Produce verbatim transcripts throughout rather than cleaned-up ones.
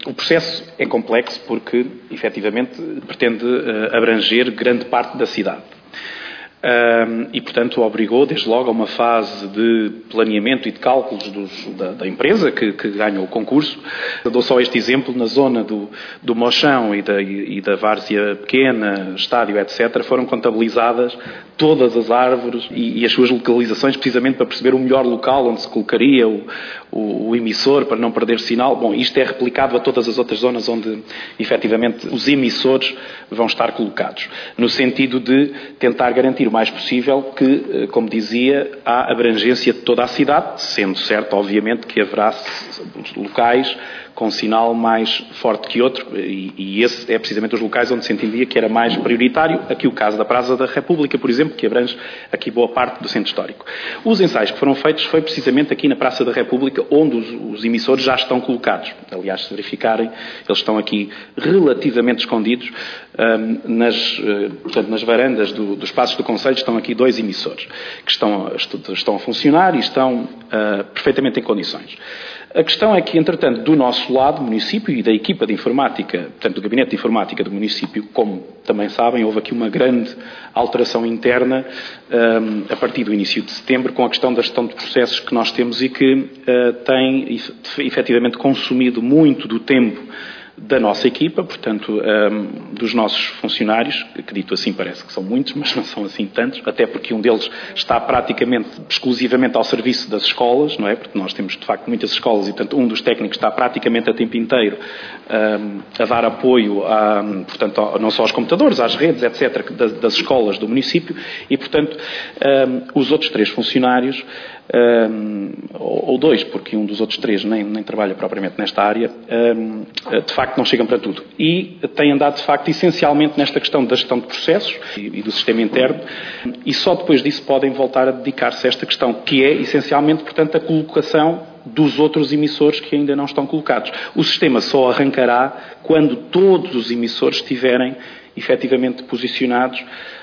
O processo é complexo porque, efetivamente, pretende abranger grande parte da cidade. Um, e, portanto, obrigou, desde logo, a uma fase de planeamento e de cálculos dos, da, da empresa que, que ganhou o concurso. Eu dou só este exemplo, na zona do, do Mochão e da, e da Várzea Pequena, Estádio, etcétera, foram contabilizadas todas as árvores e, e as suas localizações, precisamente para perceber o melhor local onde se colocaria o, o, o emissor, para não perder sinal. Bom, isto é replicado a todas as outras zonas onde, efetivamente, os emissores vão estar colocados, no sentido de tentar garantir o mais possível que, como dizia, há abrangência de toda a cidade, sendo certo, obviamente, que haverá locais com sinal mais forte que outro, e, e esse é precisamente os locais onde se entendia que era mais prioritário. Aqui o caso da Praça da República, por exemplo, que abrange aqui boa parte do centro histórico. Os ensaios que foram feitos foi precisamente aqui na Praça da República, onde os, os emissores já estão colocados. Aliás, se verificarem, eles estão aqui relativamente escondidos. Um, nas, uh, portanto, nas varandas do, dos espaços do Conselho estão aqui dois emissores que estão, estão a funcionar e estão uh, perfeitamente em condições. A questão é que, entretanto, do nosso lado, município e da equipa de informática, portanto, do gabinete de informática do município, como também sabem, houve aqui uma grande alteração interna um, a partir do início de setembro, com a questão da gestão de processos que nós temos e que uh, tem, efetivamente, consumido muito do tempo da nossa equipa, portanto, um, dos nossos funcionários, que dito assim parece que são muitos, mas não são assim tantos, até porque um deles está praticamente, exclusivamente ao serviço das escolas, não é? Porque nós temos, de facto, muitas escolas e, portanto, um dos técnicos está praticamente a tempo inteiro um, a dar apoio, a, portanto, não só aos computadores, às redes, etcétera, das, das escolas do município e, portanto, um, os outros três funcionários, Um, ou dois, porque um dos outros três nem, nem trabalha propriamente nesta área, um, de facto não chegam para tudo. E têm andado, de facto, essencialmente nesta questão da gestão de processos e, e do sistema interno, e só depois disso podem voltar a dedicar-se a esta questão, que é, essencialmente, portanto, a colocação dos outros emissores que ainda não estão colocados. O sistema só arrancará quando todos os emissores estiverem efetivamente posicionados,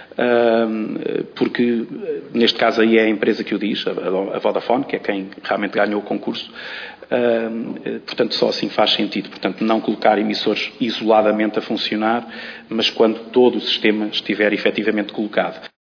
porque neste caso aí é a empresa que o diz, a Vodafone, que é quem realmente ganhou o concurso, portanto só assim faz sentido, portanto não colocar emissores isoladamente a funcionar, mas quando todo o sistema estiver efetivamente colocado.